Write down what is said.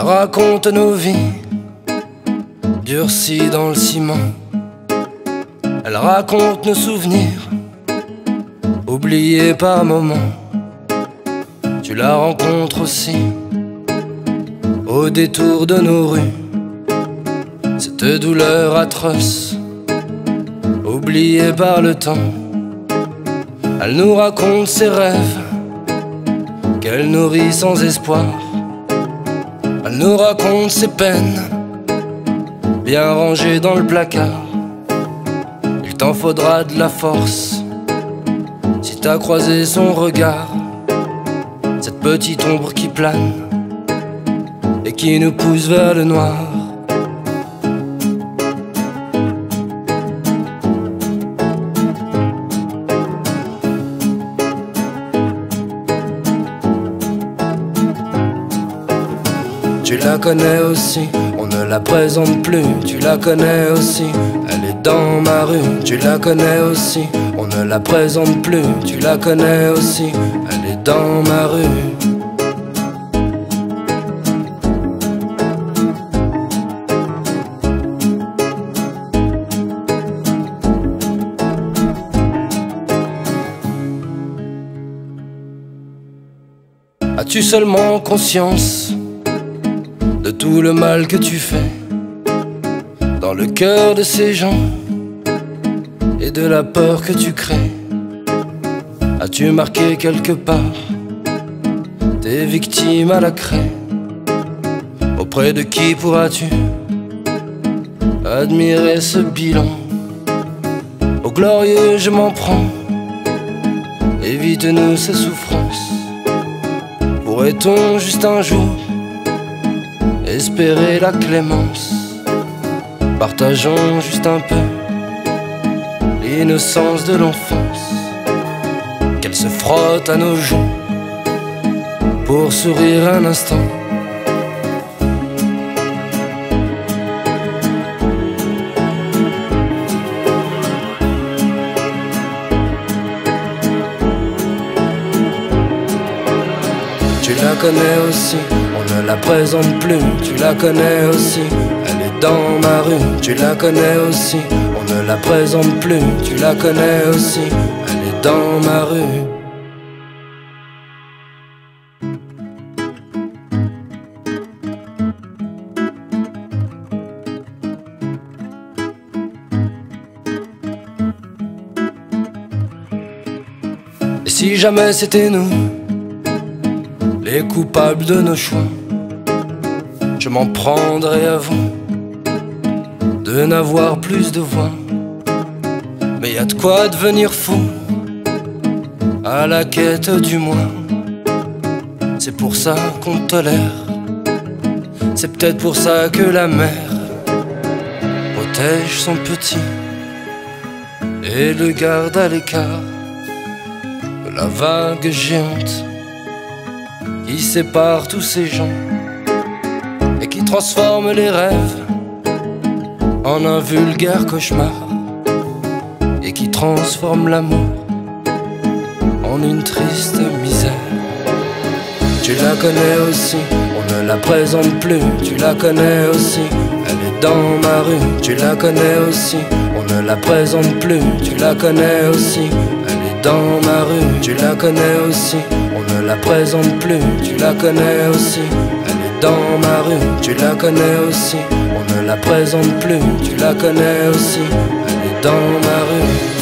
raconte nos vies durcies dans le ciment. Elle raconte nos souvenirs oubliés par moments. Tu la rencontres aussi au détour de nos rues, cette douleur atroce oubliée par le temps. Elle nous raconte ses rêves qu'elle nourrit sans espoir. Elle nous raconte ses peines bien rangées dans le placard. Il t'en faudra de la force si t'as croisé son regard, cette petite ombre qui plane et qui nous pousse vers le noir. Tu la connais aussi, on ne la présente plus. Tu la connais aussi, elle est dans ma rue. Tu la connais aussi, on ne la présente plus. Tu la connais aussi, elle est dans ma rue. As-tu seulement conscience de tout le mal que tu fais dans le cœur de ces gens et de la peur que tu crées? As-tu marqué quelque part tes victimes à la craie? Auprès de qui pourras-tu admirer ce bilan? Au glorieux je m'en prends, évite-nous ces souffrances. Pourrait-on juste un jour espérer la clémence? Partageons juste un peu l'innocence de l'enfance, qu'elle se frotte à nos joues pour sourire un instant. Tu la connais aussi, on ne la présente plus. Tu la connais aussi, elle est dans ma rue. Tu la connais aussi, on ne la présente plus. Tu la connais aussi, elle est dans ma rue. Et si jamais c'était nous les coupables de nos choix, je m'en prendrais à vous de n'avoir plus de voix. Mais y a de quoi devenir fou à la quête du moi. C'est pour ça qu'on te tolère, c'est peut-être pour ça que la mère protège son petit et le garde à l'écart de la vague géante qui sépare tous ces gens et qui transforme les rêves en un vulgaire cauchemar, et qui transforme l'amour en une triste misère. Tu la connais aussi, on ne la présente plus. Tu la connais aussi, elle est dans ma rue. Tu la connais aussi, on ne la présente plus. Tu la connais aussi, elle est dans ma rue. Tu la connais aussi, on ne la présente plus. Tu la connais aussi, elle est dans ma rue. Tu la connais aussi, on ne la présente plus. Tu la connais aussi, elle est dans ma rue.